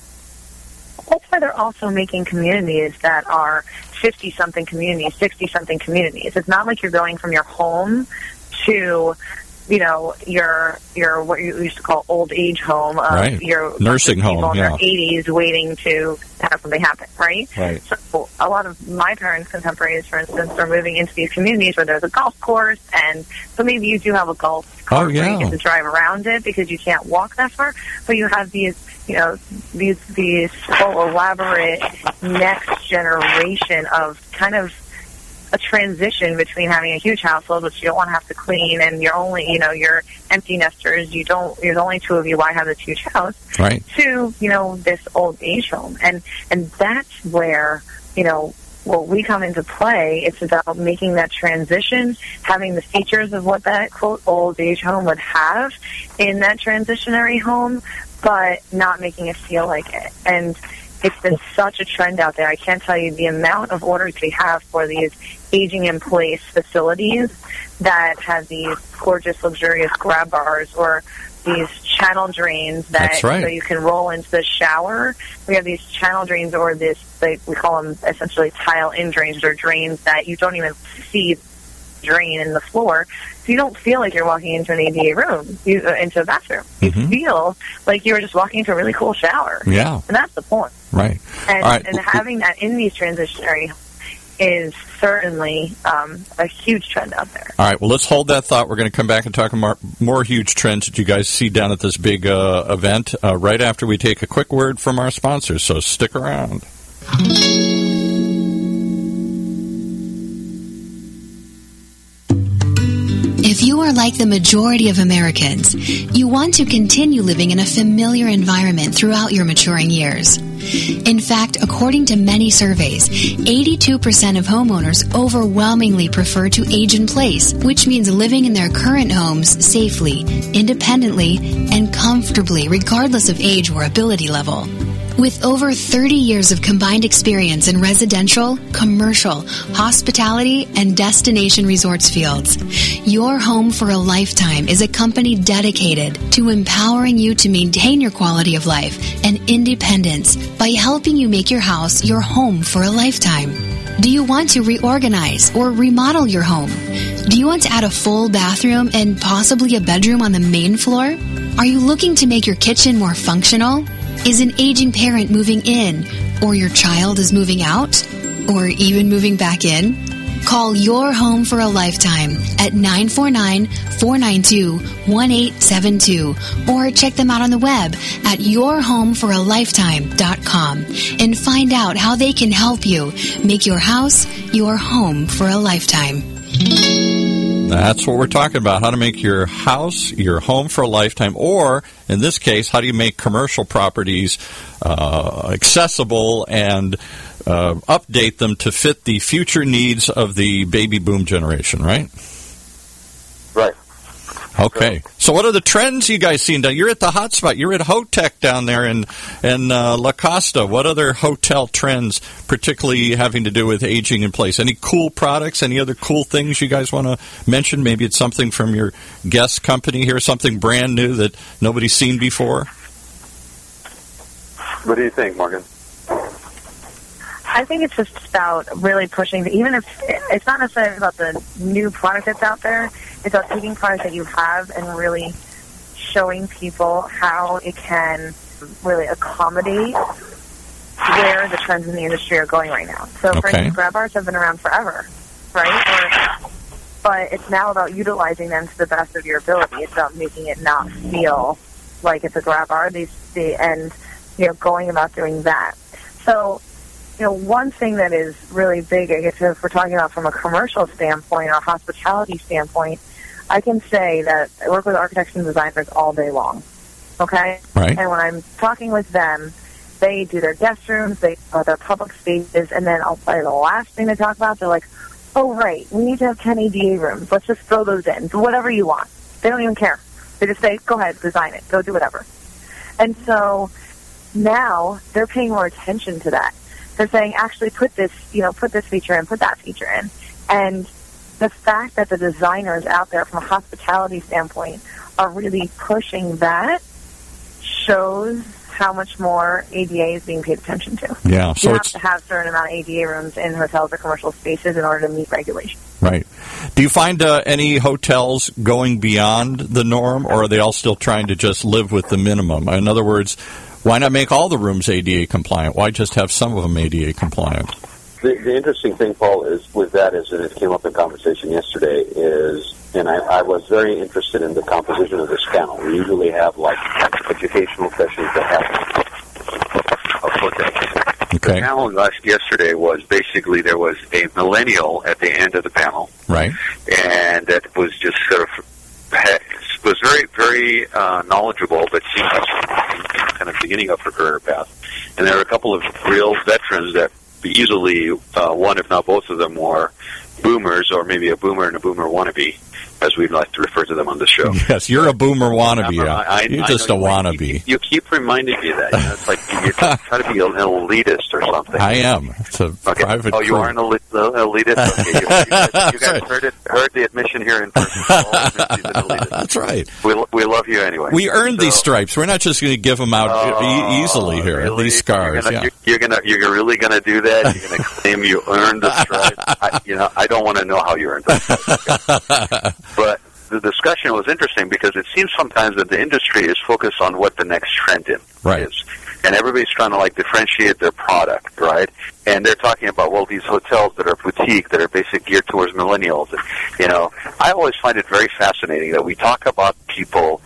That's why they're also making communities that are fifty-something communities, sixty-something communities. It's not like you're going from your home to, you know, your your what you used to call old age home, uh, right. your nursing home, in yeah. their eighties, waiting to have something happen, right? Right. So a lot of my parents' contemporaries, for instance, are moving into these communities where there's a golf course, and so maybe you do have a golf course oh, yeah. where you get to drive around it because you can't walk that far, but you have these, you know, these these whole elaborate next generation of kind of a transition between having a huge household, which you don't want to have to clean, and you're only, you know, you're empty nesters. You don't. There's only two of you. Why have this huge house? Right. To, you know, this old age home, and and that's where, you know, what we come into play. It's about making that transition, having the features of what that quote old age home would have in that transitionary home, but not making it feel like it. And it's been such a trend out there. I can't tell you the amount of orders we have for these aging-in-place facilities that have these gorgeous, luxurious grab bars or these channel drains that That's right. so you can roll into the shower. We have these channel drains, or this, they, we call them essentially tile-in drains, or drains that you don't even see drain in the floor, so you don't feel like you're walking into an A D A room, you, uh, into a bathroom. Mm-hmm. You feel like you were just walking into a really cool shower. Yeah. And that's the point. Right. And, All right. and having that in these transitionary is certainly um, a huge trend out there. All right, well, let's hold that thought. We're going to come back and talk more, more huge trends that you guys see down at this big uh, event uh, right after we take a quick word from our sponsors, so stick around. If you are like the majority of Americans, you want to continue living in a familiar environment throughout your maturing years. In fact, according to many surveys, eighty-two percent of homeowners overwhelmingly prefer to age in place, which means living in their current homes safely, independently, and comfortably, regardless of age or ability level. With over thirty years of combined experience in residential, commercial, hospitality, and destination resorts fields, Your Home for a Lifetime is a company dedicated to empowering you to maintain your quality of life and independence by helping you make your house your home for a lifetime. Do you want to reorganize or remodel your home? Do you want to add a full bathroom and possibly a bedroom on the main floor? Are you looking to make your kitchen more functional? Is an aging parent moving in, or your child is moving out, or even moving back in? Call Your Home for a Lifetime at nine four nine, four nine two, one eight seven two or check them out on the web at your home for a lifetime dot com and find out how they can help you make your house your home for a lifetime. That's what we're talking about, how to make your house your home for a lifetime, or, in this case, how do you make commercial properties uh, accessible and uh, update them to fit the future needs of the baby boom generation, right? Right. Okay. So what are the trends you guys seen down? You're at the hot spot. You're at Hotech down there in, in uh, La Costa. What other hotel trends, particularly having to do with aging in place? Any cool products? Any other cool things you guys want to mention? Maybe it's something from your guest company here, something brand new that nobody's seen before? What do you think, Morgan? I think it's just about really pushing, the, even if it's not necessarily about the new product that's out there, it's about taking products that you have and really showing people how it can really accommodate where the trends in the industry are going right now. So, for Okay. instance, grab bars have been around forever, right? Or, but it's now about utilizing them to the best of your ability. It's about making it not feel like it's a grab bar, these, the, and you know, going about doing that. So, you know, one thing that is really big, I guess, if we're talking about from a commercial standpoint or a hospitality standpoint, I can say that I work with architects and designers all day long, okay? Right. And when I'm talking with them, They do their guest rooms, they uh, their public spaces, and then I'll say the last thing they talk about, they're like, oh, right, we need to have ten A D A rooms. Let's just throw those in. Do whatever you want. They don't even care. They just say, go ahead, design it. Go do whatever. And so now they're paying more attention to that. They're saying, actually, put this, you know, put this feature in, put that feature in. And the fact that the designers out there from a hospitality standpoint are really pushing that shows how much more A D A is being paid attention to. Yeah, so you have it's, to have a certain amount of A D A rooms in hotels or commercial spaces in order to meet regulations. Right. Do you find uh, any hotels going beyond the norm, or are they all still trying to just live with the minimum? In other words, why not make all the rooms A D A compliant? Why just have some of them A D A compliant? The, the interesting thing, Paul, is with that is, and it came up in conversation yesterday, is, and I, I was very interested in the composition of this panel. We usually have, like, educational sessions that have a foot. Okay. The panel last yesterday was basically there was a millennial at the end of the panel. Right. And that was just sort of, had, was very, very uh, knowledgeable, but seemed like kind of beginning of her career path. And there were a couple of real veterans that easily, uh, one if not both of them were boomers, or maybe a boomer and a boomer wannabe, as we'd like to refer to them on the show. Yes, you're a boomer wannabe. Yeah, I, I, you're I just a you, wannabe. You, you keep reminding me of that. You know, it's like you're trying to be an elitist or something. I am. It's a okay. private Oh, you crew. are an elitist? Okay. You, you guys, you guys heard it, heard the admission here in person. That's right. We, we love you anyway. We earned so, these stripes. We're not just going to give them out uh, e- easily here. Really? These scars. You're gonna, yeah. you're, you're gonna, you're really going to do that? You're going to claim you earned the stripes? I, you know, I don't want to know how you earned the stripes. But the discussion was interesting because it seems sometimes that the industry is focused on what the next trend in right. is. And everybody's trying to, like, differentiate their product, right? And they're talking about, well, these hotels that are boutique, that are basically geared towards millennials. And, you know, I always find it very fascinating that we talk about people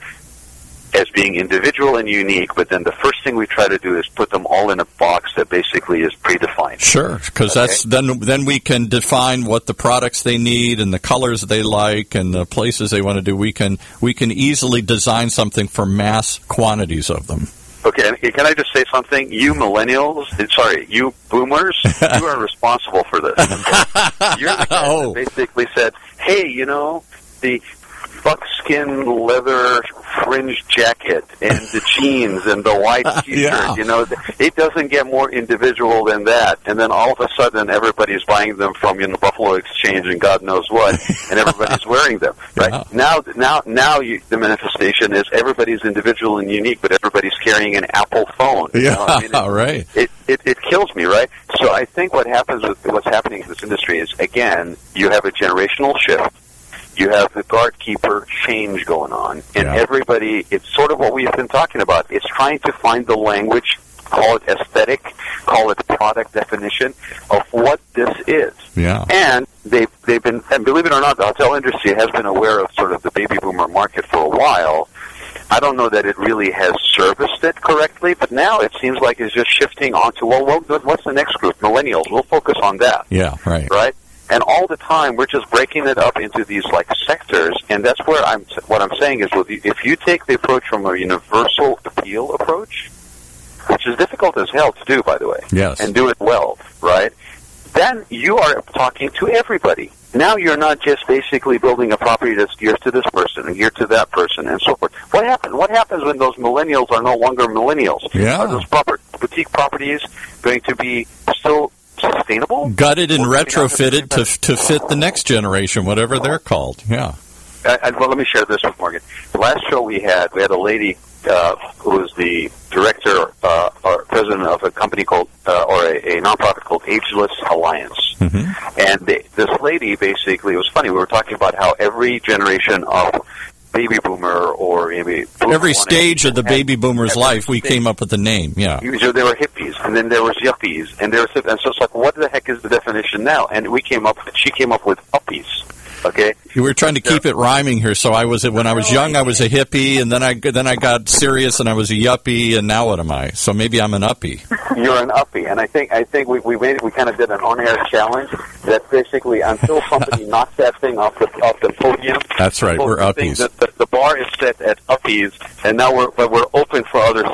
as being individual and unique, but then the first thing we try to do is put them all in a box that basically is predefined. Sure, because okay? that's then then we can define what the products they need and the colors they like and the places they want to do. We can we can easily design something for mass quantities of them. Okay, can I just say something? You millennials, sorry, you boomers, you are responsible for this. You're the guy oh. that basically said, hey, you know, the buckskin leather fringe jacket and the jeans and the white t-shirt, yeah. you know, it doesn't get more individual than that. And then all of a sudden everybody's buying them from, you know, Buffalo Exchange and God knows what, and everybody's wearing them, right? Yeah. Now, now, now you, the manifestation is everybody's individual and unique, but everybody's carrying an Apple phone. Yeah, you know? I mean, it, right. It, it, it kills me, right? So I think what happens with what's happening in this industry is, again, you have a generational shift. You have the guardkeeper change going on, and yeah. everybody, it's sort of what we've been talking about. It's trying to find the language, call it aesthetic, call it product definition of what this is. Yeah. And they've, they've been, and believe it or not, the hotel industry has been aware of sort of the baby boomer market for a while. I don't know that it really has serviced it correctly, but now it seems like it's just shifting onto, well, what's the next group? Millennials. We'll focus on that. Yeah, right. Right? And all the time, we're just breaking it up into these, like, sectors, and that's where I'm, what I'm saying is, well, if you take the approach from a universal appeal approach, which is difficult as hell to do, by the way, yes. and do it well, right, then you are talking to everybody. Now you're not just basically building a property that's geared to this person and geared to that person and so forth. What happens? What happens when those millennials are no longer millennials? Yeah. Are those proper, boutique properties going to be still sustainable? Gutted and retrofitted to to fit the next generation, whatever they're called. Yeah. I, I, well, let me share this with Morgan. The last show we had, we had a lady uh, who was the director uh, or president of a company called, uh, or a, a nonprofit called Ageless Alliance. Mm-hmm. And they, this lady basically, it was funny, we were talking about how every generation of baby boomer or maybe every stage of the baby boomer's life, we stage. came up with the name. Yeah, so there were hippies, and then there was yuppies, and there was, and so it's like, what the heck is the definition now? And we came up, she came up with uppies. Okay, we were trying to keep it rhyming here. So I was when I was young, I was a hippie, and then I then I got serious, and I was a yuppie, and now what am I? So maybe I'm an uppie. You're an uppie, and I think I think we we made we kind of did an on-air challenge that basically until somebody knocks that thing off the off the podium. That's right, we're uppies. The, the, the bar is set at uppies, and now we're but we're open for other suggestions.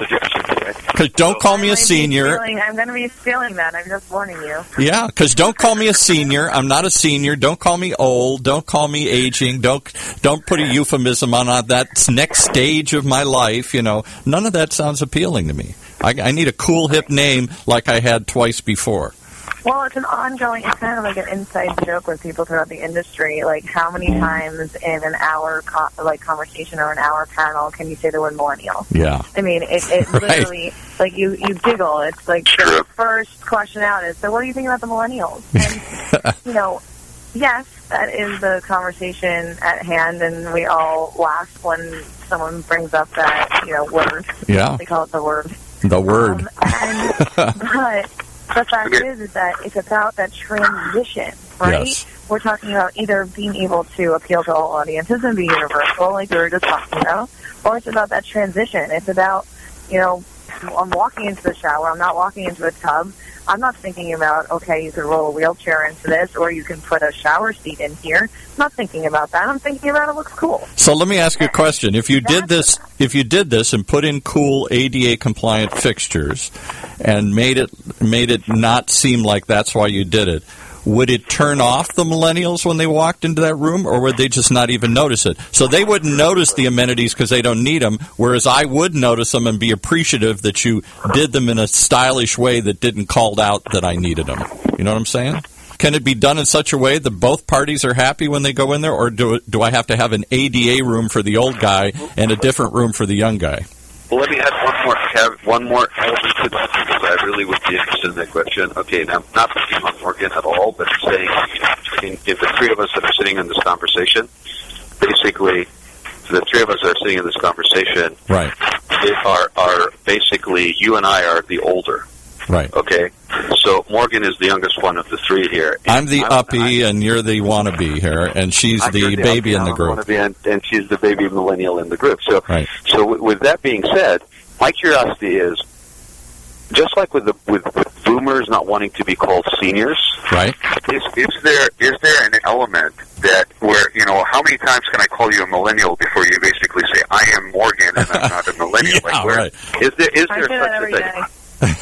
Because don't So, call me a I'm senior. Stealing, I'm going to be stealing that. I'm just warning you. Yeah, because don't call me a senior. I'm not a senior. Don't call me old. Don't call me aging. Don't don't put a euphemism on uh, that next stage of my life. You know, none of that sounds appealing to me. I, I need a cool, hip name like I had twice before. Well, it's an ongoing, it's kind of like an inside joke with people throughout the industry. Like, how many times in an hour, co- like, conversation or an hour panel can you say the word millennial? Yeah. I mean, it, it Right. literally, like, you, you giggle. It's like the first question out is, so what do you think about the millennials? And, you know, yes, that is the conversation at hand, and we all laugh when someone brings up that, you know, word. Yeah. They call it the word. The word. Um, and, but the fact is, is that it's about that transition, right? Yes. We're talking about either being able to appeal to all audiences and be universal, like we were just talking about, or it's about that transition. It's about, you know, I'm walking into the shower. I'm not walking into a tub. I'm not thinking about, okay, you could roll a wheelchair into this, or you can put a shower seat in here. I'm not thinking about that. I'm thinking about it looks cool. So let me ask you a question. If you did this, if you did this and put in cool A D A compliant fixtures and made it made it not seem like that's why you did it, would it turn off the millennials when they walked into that room, or would they just not even notice it? So they wouldn't notice the amenities because they don't need them, whereas I would notice them and be appreciative that you did them in a stylish way that didn't call out that I needed them. You know what I'm saying? Can it be done in such a way that both parties are happy when they go in there, or do, do I have to have an A D A room for the old guy and a different room for the young guy? Well, let me add one more have one more element to that, because I really would be interested in that question. Okay, now, not picking on Morgan at all, but saying, if the three of us that are sitting in this conversation, basically, the three of us that are sitting in this conversation, right, they are, are basically, you and I are the older. Right. Okay. So Morgan is the youngest one of the three here. I'm the I'm, uppie, I, and you're the wannabe here, and she's I'm the, the baby uppie, in the I'm group. Wannabe, and, and she's the baby millennial in the group. So, right. so w- with that being said, my curiosity is, just like with the with, with boomers not wanting to be called seniors, right? Is, is there is there an element that where, you know, how many times can I call you a millennial before you basically say I am Morgan and I'm not a millennial? Yeah, like, where, right. is there is I there say that such every a day. thing?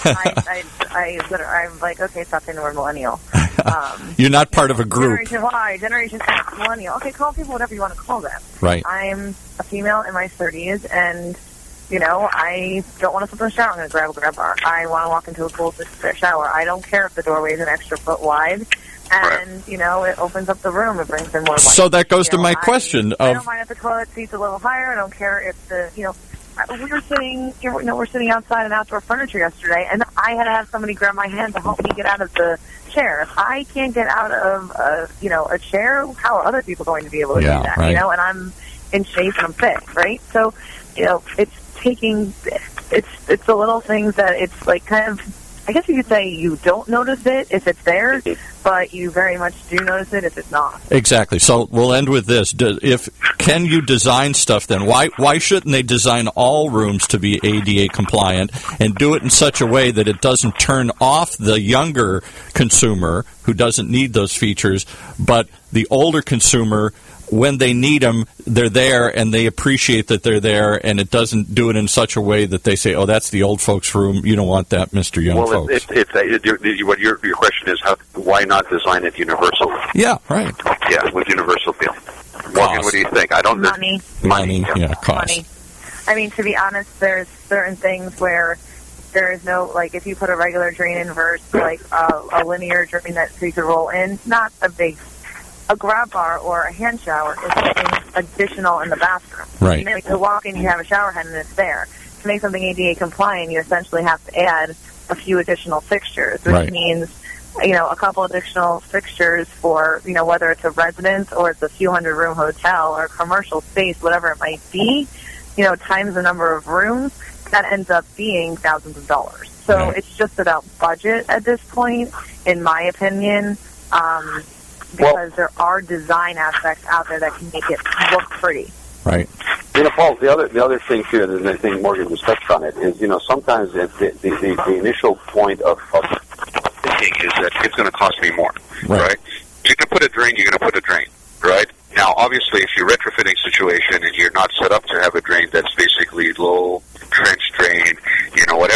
I, I, I, I'm like, okay, stop saying the word millennial. Um, You're not part of a group. Generation Y, Generation X, millennial. Okay, call people whatever you want to call them. Right. I'm a female in my thirties, and, you know, I don't want to sit in the shower. I'm going to grab a grab bar. I want to walk into a cool shower. I don't care if the doorway is an extra foot wide. And, right. you know, it opens up the room. It brings in more light. So that goes you to know, my I, question I of... don't mind if the toilet seat's a little higher. I don't care if the, you know... We were sitting, you know, we're sitting outside in outdoor furniture yesterday, and I had to have somebody grab my hand to help me get out of the chair. If I can't get out of, a, you know, a chair, how are other people going to be able to yeah, do that? Right. You know, and I'm in shape and I'm fit, right? So, you know, it's taking, it's it's the little things that it's like kind of. I guess you could say you don't notice it if it's there, but you very much do notice it if it's not. Exactly. So we'll end with this. Do, if can you design stuff then? Why why shouldn't they design all rooms to be A D A compliant and do it in such a way that it doesn't turn off the younger consumer who doesn't need those features, but the older consumer, when they need them, they're there, and they appreciate that they're there, and it doesn't do it in such a way that they say, oh, that's the old folks' room. You don't want that, Mister Young well, folks. Well, it's, it's, it's, it, what your, your question is, how, why not design it universal? Yeah, right. Yeah, with universal feel. Morgan, what do you think? I don't Money. Money, yeah, yeah cost. Money. I mean, to be honest, there's certain things where there is no, like, if you put a regular drain in versus, like, uh, a linear drain that so you could roll in, not a big a grab bar or a hand shower is something additional in the bathroom. Right. You know, to walk in, you have a shower head, and it's there. To make something A D A compliant, you essentially have to add a few additional fixtures, which right. means, you know, a couple additional fixtures for, you know, whether it's a residence or it's a few hundred room hotel or commercial space, whatever it might be, you know, times the number of rooms, that ends up being thousands of dollars. So right. it's just about budget at this point, in my opinion. Um, because well, there are design aspects out there that can make it look pretty. Right. You know, Paul, the other the other thing too, and I think Morgan just touched on it, is, you know, sometimes the the, the, the initial point of, of thinking is that it's going to cost me more, right? right? If you can put a drain, you're going to put a drain, right? Now, obviously, if you're retrofitting situation and you're not set up to have a drain that's basically low trench drain, you know,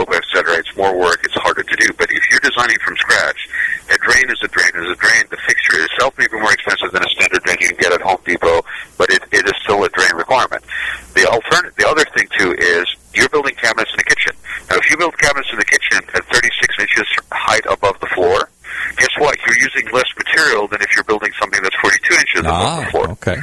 scope, et cetera. It's more work. It's harder to do. But if you're designing from scratch, a drain is a drain is a drain. The fixture itself may be more expensive than a standard drain you can get at Home Depot, but it, it is still a drain requirement. The alternative, the other thing too is you're building cabinets in the kitchen. Now, if you build cabinets in the kitchen at thirty-six inches height above the floor, guess what? You're using less material than if you're building something that's forty-two inches ah, above the floor. Okay.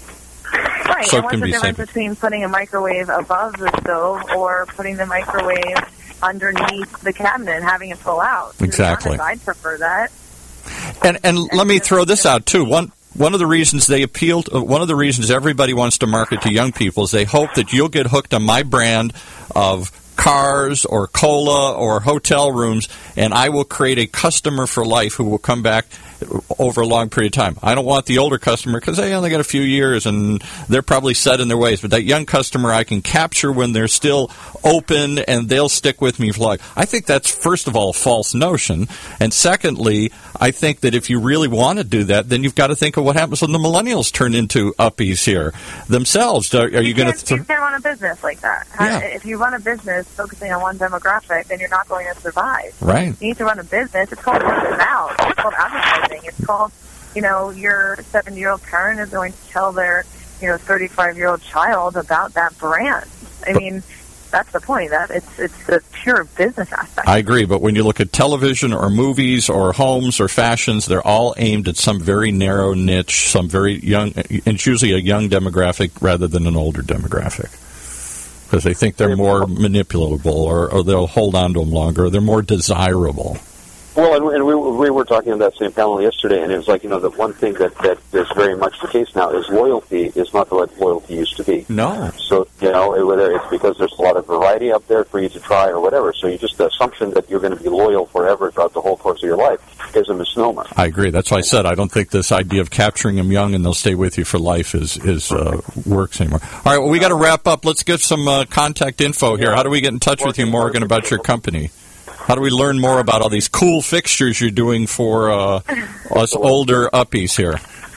Right, So and what's the difference saved. between putting a microwave above the stove or putting the microwave underneath the cabinet and having it pull out? To Exactly. be honest, I'd prefer that. And and let me throw this out too. One one of the reasons they appeal to, one of the reasons everybody wants to market to young people is they hope that you'll get hooked on my brand of cars or cola or hotel rooms, and I will create a customer for life who will come back over a long period of time. I don't want the older customer because they only got a few years and they're probably set in their ways. But that young customer I can capture when they're still open and they'll stick with me for life. I think that's, first of all, a false notion. And secondly, I think that if you really want to do that, then you've got to think of what happens when the millennials turn into uppies here themselves. Are, are you, you going can't, to... Th- you can't run a business like that. Yeah. If you run a business focusing on one demographic, then you're not going to survive. Right. You need to run a business. It's called word of mouth. It's called advertising. It's called, you know, your seventy-year-old parent is going to tell their, you know, thirty-five-year-old child about that brand. I mean, that's the point. That it's it's the pure business aspect. I agree, but when you look at television or movies or homes or fashions, they're all aimed at some very narrow niche, some very young, and it's usually a young demographic rather than an older demographic. Because they think they're more manipulable, or, or they'll hold on to them longer, or they're more desirable. Well, and, and we, we were talking on that same panel yesterday, and it was like, you know, the one thing that, that is very much the case now is loyalty is not what loyalty used to be. No. So, you know, whether it's because there's a lot of variety out there for you to try or whatever, so you just, the assumption that you're going to be loyal forever throughout the whole course of your life is a misnomer. I agree. That's why I said I don't think this idea of capturing them young and they'll stay with you for life is, is uh, works anymore. All right, well, we got to wrap up. Let's get some uh, contact info here. How do we get in touch with you, Morgan, about your company? How do we learn more about all these cool fixtures you're doing for uh, us older uppies here?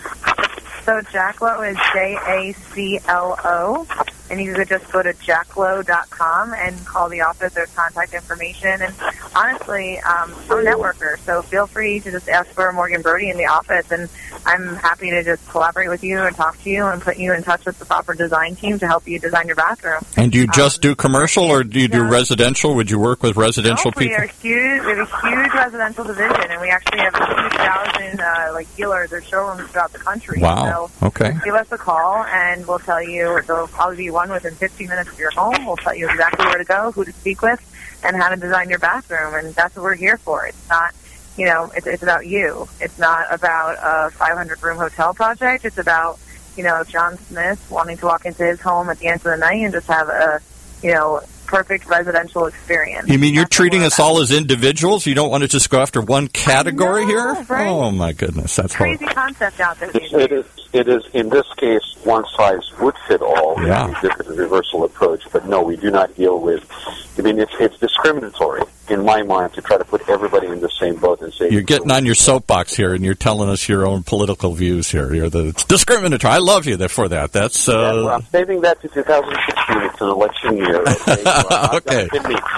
So Jacklo is J A C L O, and you could just go to jacklo dot com and call the office. There's contact information. And honestly, um, I'm a networker, so feel free to just ask for Morgan Brody in the office, and I'm happy to just collaborate with you and talk to you and put you in touch with the proper design team to help you design your bathroom. And do you just um, do commercial, or do you do yeah. residential? Would you work with residential no, we people? Are huge, we have a huge residential division, and we actually have two thousand uh, like dealers or showrooms throughout the country. Wow. So okay. give us a call, and we'll tell you. There'll probably be one within fifteen minutes of your home. We'll tell you exactly where to go, who to speak with, and how to design your bathroom. And that's what we're here for. It's not, you know, it's, it's about you. It's not about a five hundred room hotel project. It's about, you know, John Smith wanting to walk into his home at the end of the night and just have a, you know, perfect residential experience. You mean you're That's treating what us we're all as individuals? You don't want to just go after one category I know, here? right? Oh, my goodness. That's crazy horrible. concept out there. It's, it is, it is, in this case, one size would fit all. Yeah. This is a reversal approach, but no, we do not deal with, I mean, it's, it's discriminatory in my mind to try to put everybody in the same boat and say... You're getting on your soapbox here, and you're telling us your own political views here. You're the, it's discriminatory. I love you for that. That's... Uh... Yeah, well, I'm saving that to two thousand sixteen. It's an election year. Okay. So okay.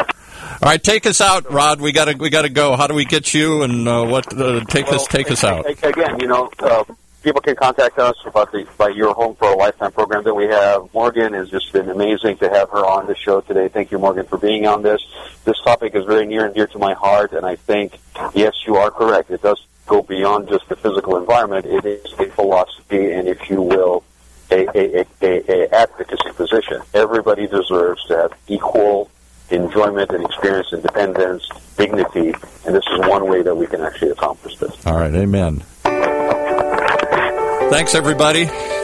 All right, take us out, Rod. We gotta we gotta go. How do we get you? And uh, what? Uh, take well, us take us out. Again, you know, uh, people can contact us about the about your Home for a Lifetime program that we have. Morgan has just been amazing to have her on the show today. Thank you, Morgan, for being on this. This topic is very near and dear to my heart, and I think, yes, you are correct. It does go beyond just the physical environment. It is a philosophy, and if you will, a, a, a, a, a advocacy position. Everybody deserves to have equal enjoyment and experience, independence, dignity, and this is one way that we can actually accomplish this. All right, amen. Thanks, everybody.